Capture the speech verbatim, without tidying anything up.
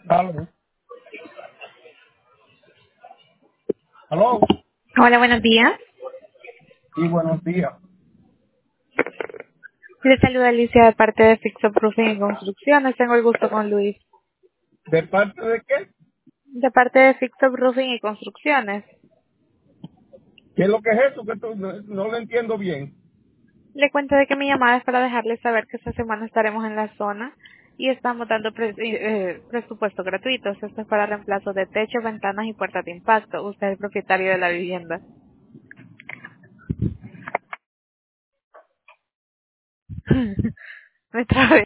Aló, aló, Hola, buenos días. y buenos días. Les saluda Alicia de parte de Fixo Roofing y Construcciones. Tengo el gusto con Luis. ¿De parte de qué? De parte de Fixo Roofing y Construcciones. ¿Qué es lo que es eso? Que tú- no, no lo entiendo bien. Le cuento de que mi llamada es para dejarles saber que esta semana estaremos en la zona y estamos dando pre- eh, presupuesto gratuitos. Esto es para reemplazo de techo, ventanas y puertas de impacto. Usted es el propietario de la vivienda. Me trabé.